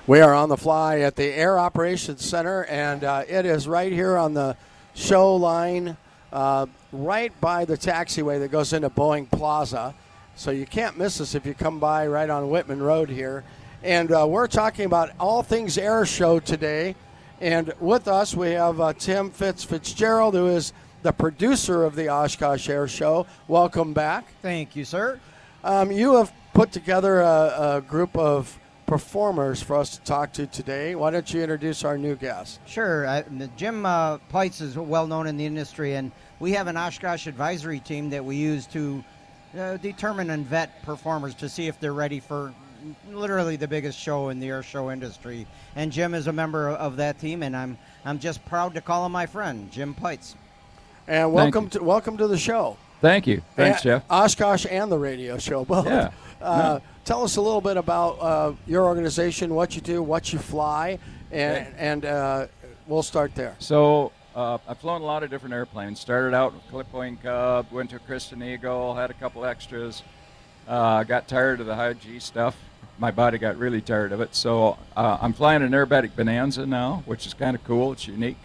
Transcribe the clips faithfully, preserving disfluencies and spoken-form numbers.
We are on the fly at the Air Operations Center, and uh, it is right here on the show line, uh, right by the taxiway that goes into Boeing Plaza. So you can't miss us if you come by right on Whitman Road here. And uh, we're talking about all things air show today. And with us, we have uh, Tim Fitz Fitzgerald, who is the producer of the Oshkosh Air Show. Welcome back. Thank you, sir. Um, you have put together a, a group of performers for us to talk to today. Why don't you introduce our new guest? Sure. Uh, Jim uh, Peitz is well known in the industry, and we have an Oshkosh advisory team that we use to uh, determine and vet performers to see if they're ready for literally the biggest show in the air show industry. And Jim is a member of that team, and I'm I'm just proud to call him my friend, Jim Peitz. And welcome to welcome to the show. Thank you. Thanks, and, Jeff. Oshkosh and the radio show both. Yeah. Uh, no. Tell us a little bit about uh, your organization, what you do, what you fly, and Okay. and uh, we'll start there. So uh, I've flown a lot of different airplanes. Started out with Clipwing Cub, went to Kristen Eagle, had a couple extras. Uh, got tired of the high G stuff. My body got really tired of it. So uh, I'm flying an aerobatic Bonanza now, which is kind of cool. It's unique.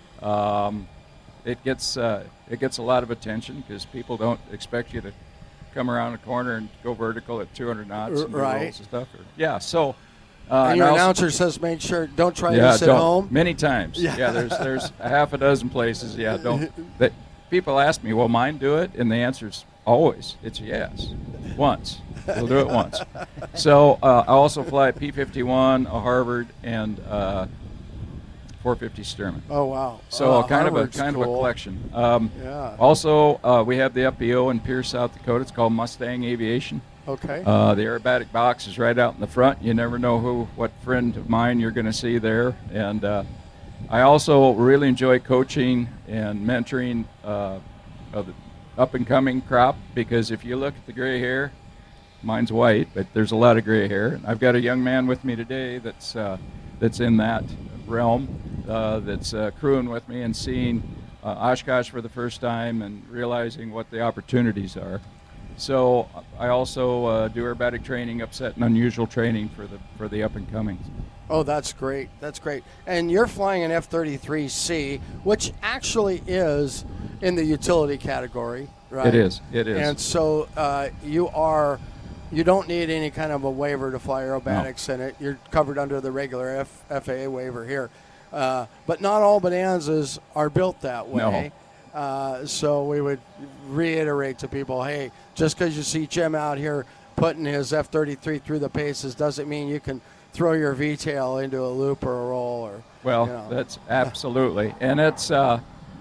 Um, it gets uh, it gets a lot of attention because people don't expect you to come around a corner and go vertical at two hundred knots and do Right. rolls and stuff. Or, yeah, so. Uh, and your I also- announcer says, make sure, don't try yeah, to sit don't. home. Many times. Yeah. Yeah, there's there's a half a dozen places. Yeah, don't. That people ask me, will mine do it? And the answer is always, it's yes. Once. We'll do it once. So uh, I also fly a P fifty-one, a Harvard, and uh, four fifty Stearman. Oh, wow. So Oh, kind Harvard's of a kind of a cool. collection. Um, Yeah. Also, uh, we have the F B O in Pierce, South Dakota. It's called Mustang Aviation. Okay. Uh, the aerobatic box is right out in the front. You never know who, what friend of mine you're going to see there. And uh, I also really enjoy coaching and mentoring uh, of the up-and-coming crop, because if you look at the gray hair, mine's white, but there's a lot of gray hair. I've got a young man with me today that's uh, that's in that realm, uh, that's uh, crewing with me and seeing uh, Oshkosh for the first time and realizing what the opportunities are. So I also uh, do aerobatic training, upset and unusual training for the for the up and comings. Oh, that's great. That's great. And you're flying an F thirty-three C, which actually is in the utility category, right? It is. It is. And so uh, you are, you don't need any kind of a waiver to fly aerobatics No. in it. You're covered under the regular F, FAA waiver here. Uh, but not all Bonanzas are built that way. No. Uh, so we would reiterate to people, hey, just because you see Jim out here putting his F thirty-three through the paces doesn't mean you can throw your V-tail into a loop or a roll. Or Well, you know. that's absolutely. And it's, uh,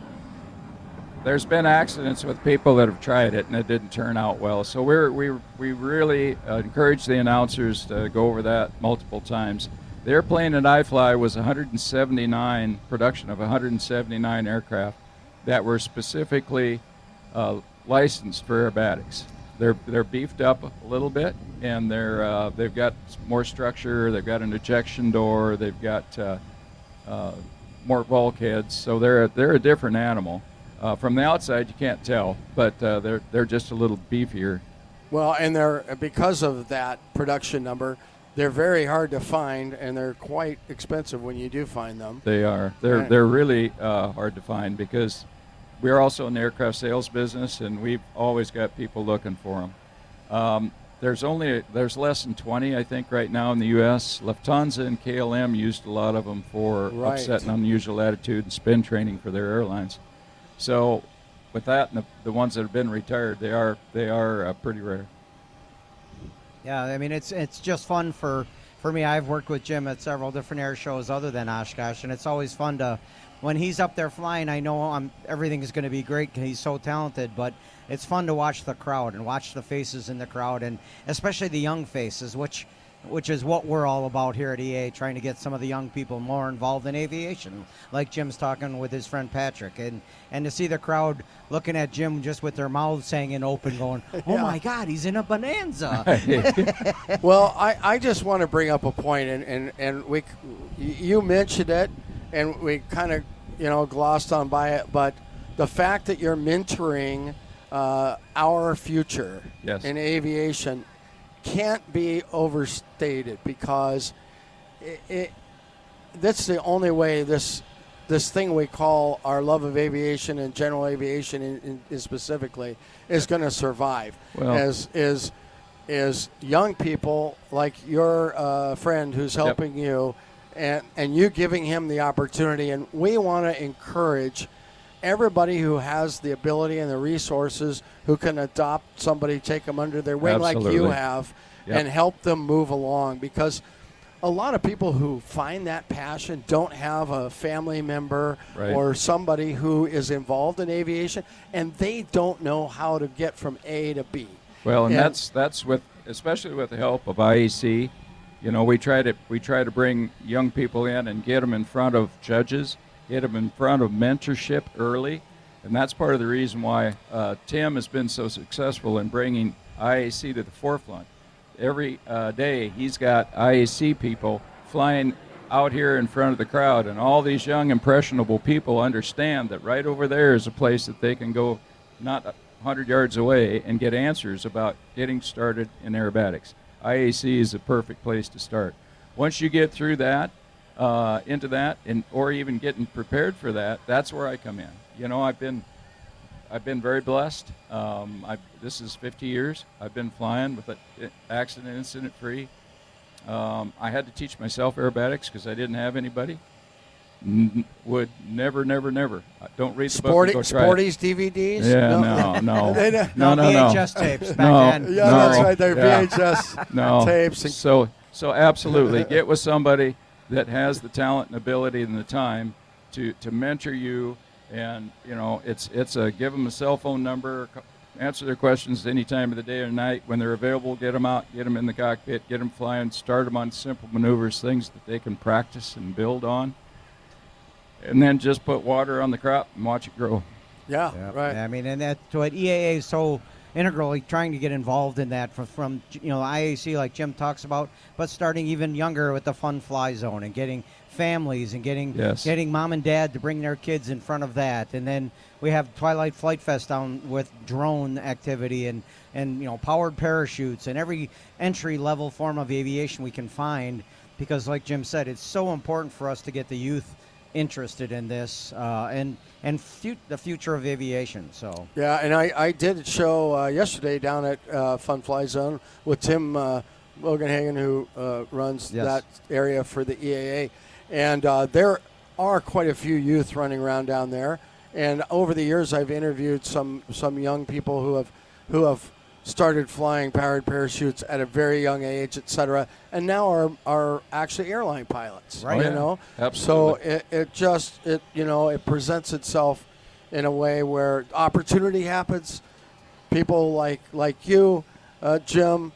there's been accidents with people that have tried it and it didn't turn out well. So we're, we we really uh, encourage the announcers to go over that multiple times. The airplane that I fly was one hundred seventy-nine, production of one hundred seventy-nine aircraft that were specifically uh, licensed for aerobatics. They're they're beefed up a little bit, and they're uh, they've got more structure. They've got an ejection door. They've got uh, uh, more bulkheads. So they're a, they're a different animal. Uh, from the outside, you can't tell, but uh, they're they're just a little beefier. Well, and they're because of that production number, they're very hard to find, and they're quite expensive when you do find them. They are. They're Right. they're really uh, hard to find because we're also in the aircraft sales business, and we've always got people looking for them. Um, there's only there's less than twenty, I think, right now in the U S Lufthansa and K L M used a lot of them for Right. upset and unusual attitude and spin training for their airlines. So, with that and the, the ones that have been retired, they are they are uh, pretty rare. Yeah, I mean, it's it's just fun for, for me. I've worked with Jim at several different air shows other than Oshkosh, and it's always fun to, when he's up there flying, I know I'm, everything is going to be great because he's so talented, but it's fun to watch the crowd and watch the faces in the crowd, and especially the young faces, which which is what we're all about here at E A, trying to get some of the young people more involved in aviation, like Jim's talking with his friend Patrick, and, and to see the crowd looking at Jim just with their mouths hanging open going, oh Yeah. my God, he's in a Bonanza. Well, I, I just want to bring up a point, and, and, and we you mentioned it, and we kind of you know glossed on by it, but the fact that you're mentoring uh, our future Yes. in aviation can't be overstated, because it, it, that's the only way this this thing we call our love of aviation and general aviation in, in, in specifically is going to survive. Well, as is is young people like your uh, friend who's helping yep. you, and and you giving him the opportunity. And we want to encourage everybody who has the ability and the resources who can adopt somebody, take them under their wing Absolutely. like you have, Yep. and help them move along. Because a lot of people who find that passion don't have a family member Right. or somebody who is involved in aviation, and they don't know how to get from A to B. Well, and, And- that's that's with especially with the help of I A C. You know, we try to we try to bring young people in and get them in front of judges, get them in front of mentorship early, and that's part of the reason why uh, Tim has been so successful in bringing I A C to the forefront. Every uh, day he's got I A C people flying out here in front of the crowd, and all these young impressionable people understand that right over there is a place that they can go not one hundred yards away and get answers about getting started in aerobatics. I A C is a perfect place to start. Once you get through that, uh, into that, and or even getting prepared for that, that's where I come in. You know, I've been I've been very blessed. Um, I, this is fifty years. I've been flying with it accident, incident free. Um, I had to teach myself aerobatics because I didn't have anybody. N- would never, never, never. Uh, Don't read the Sporty, book and go try it. Sporties D V Ds? Yeah, no, no, They don't- no, no, no. V H S tapes back No. then. Yeah, No. that's right. They're Yeah. V H S No. tapes. And, So, so absolutely, get with somebody that has the talent and ability and the time to, to mentor you. And you know, it's it's a give them a cell phone number, co- answer their questions any time of the day or night when they're available. Get them out, get them in the cockpit, get them flying, start them on simple maneuvers, things that they can practice and build on, and then just put water on the crop and watch it grow. yeah, Yeah, right. I mean, and that's what E A A is so integrally trying to get involved in that from, from you know I A C like Jim talks about, but starting even younger with the Fun Fly Zone and getting families and getting Yes. getting mom and dad to bring their kids in front of that, and then we have Twilight Flight Fest down with drone activity and and you know powered parachutes and every entry level form of aviation we can find, because like Jim said, it's so important for us to get the youth interested in this uh, and and fu- the future of aviation. So Yeah, and I, I did a show uh, yesterday down at uh, Fun Fly Zone with Tim uh, Loganhagen, who uh, runs Yes. that area for the E A A. And uh, there are quite a few youth running around down there. And over the years, I've interviewed some, some young people who have who have started flying powered parachutes at a very young age, et cetera, and now are are actually airline pilots. Right. You Oh, yeah. know, Absolutely. so it, it just it you know it presents itself in a way where opportunity happens. People like like you, uh, Jim,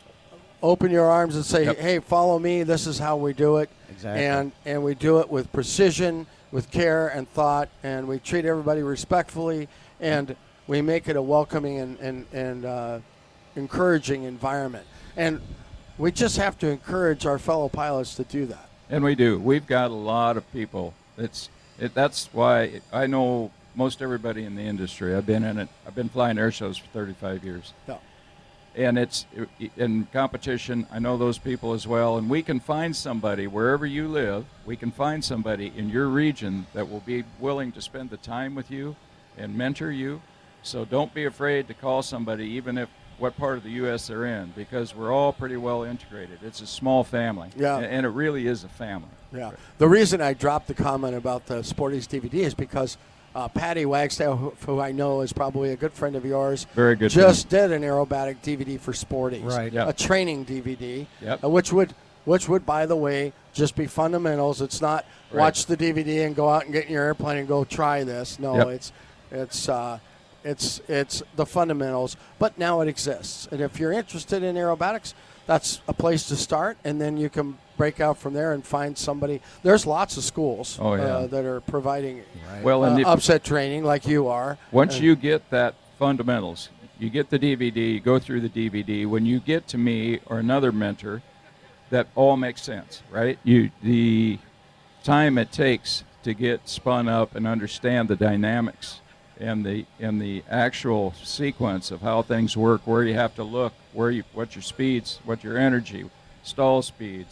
open your arms and say, Yep. "Hey, follow me. This is how we do it." Exactly. And and we do it with precision, with care and thought, and we treat everybody respectfully, and we make it a welcoming and and and uh, encouraging environment. And we just have to encourage our fellow pilots to do that. And we do. We've got a lot of people. It's it, that's why I know most everybody in the industry. I've been in it. I've been flying air shows for thirty-five years. Yeah. And it's in competition. I know those people as well. And we can find somebody wherever you live. We can find somebody in your region that will be willing to spend the time with you and mentor you. So don't be afraid to call somebody, even if what part of the U S they're in, because we're all pretty well integrated. It's a small family. Yeah. And, and it really is a family. Yeah. The reason I dropped the comment about the Sporties D V D is because uh, Patty Wagstaff, who, who I know is probably a good friend of yours, Very good just did an aerobatic D V D for Sporties, Right. Yep. a training D V D, Yep. uh, which would, which would, by the way, just be fundamentals. It's not Right. watch the D V D and go out and get in your airplane and go try this. No, Yep. it's it's uh, it's it's the fundamentals. But now it exists, and if you're interested in aerobatics, that's a place to start, and then you can break out from there and find somebody. There's lots of schools Oh, yeah. uh, that are providing Well, uh, and if, upset training like you are. once Uh, you get that fundamentals, you get the D V D, you go through the D V D. When you get to me or another mentor, that all makes sense, right? You the time it takes to get spun up and understand the dynamics and the and the actual sequence of how things work, where you have to look, where you what your speeds, what your energy, stall speeds,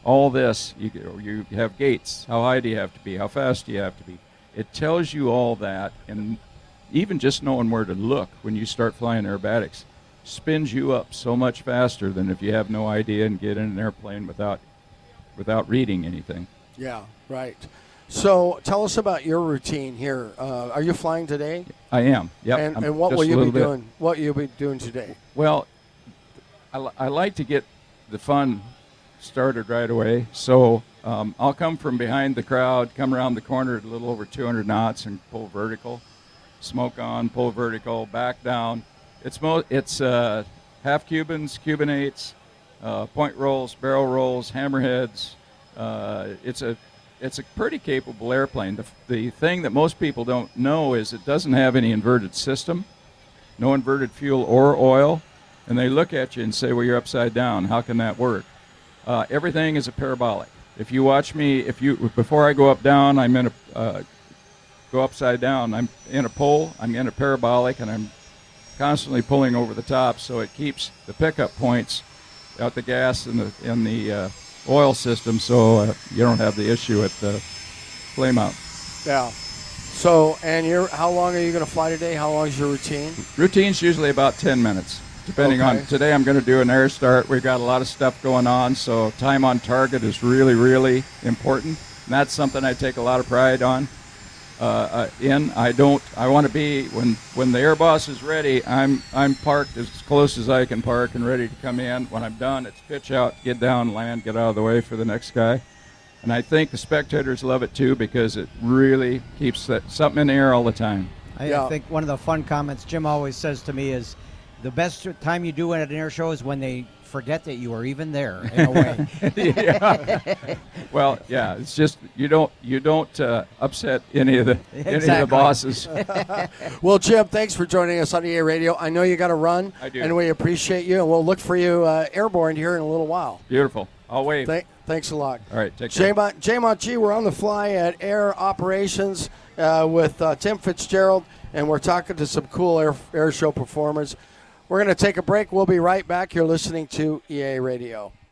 all this. You you have gates. How high do you have to be? How fast do you have to be? It tells you all that, and even just knowing where to look when you start flying aerobatics spins you up so much faster than if you have no idea and get in an airplane without without reading anything. Yeah, right. So tell us about your routine here. Uh, are you flying today? I am. Yep. And, I'm and what just will a you be little bit. doing? What you'll be doing today? Well, I, li- I like to get the fun started right away. So um, I'll come from behind the crowd, come around the corner at a little over two hundred knots and pull vertical, smoke on, pull vertical, back down. It's mo- it's uh, half Cubans, Cuban eights, uh, point rolls, barrel rolls, hammerheads. Uh, it's a it's a pretty capable airplane. The, the thing that most people don't know is it doesn't have any inverted system, no inverted fuel or oil, and they look at you and say, well, you're upside down. How can that work? Uh, everything is a parabolic. If you watch me, if you before I go up down, I'm in a uh, go upside down. I'm in a pole. I'm in a parabolic, and I'm constantly pulling over the top, so it keeps the pickup points out the gas and the in the uh, oil system, so uh, you don't have the issue at the flame out. Yeah. So, and you're how long are you going to fly today? How long is your routine? Routine's usually about ten minutes, depending Okay. on. Today I'm going to do an air start. We've got a lot of stuff going on, so time on target is really, really important. And that's something I take a lot of pride on. Uh, uh, in I don't. I want to be when when the air boss is ready. I'm I'm parked as close as I can park and ready to come in. When I'm done, it's pitch out, get down, land, get out of the way for the next guy. And I think the spectators love it too because it really keeps that something in the air all the time. I Yeah. think one of the fun comments Jim always says to me is, the best time you do it at an air show is when they forget that you were even there, in a way. Yeah. Well, yeah. It's just you don't you don't uh, upset any of the any of the Exactly. bosses. Well, Jim, thanks for joining us on E A Radio. I know you got to run, I do. and we appreciate you, and we'll look for you uh, airborne here in a little while. Beautiful. I'll wave. Thank, thanks a lot. All right. Take care. J-Mont, J-Mont G, we're on the fly at Air Operations uh, with uh, Tim Fitzgerald, and we're talking to some cool air, air show performers. We're going to take a break. We'll be right back. You're listening to E A Radio.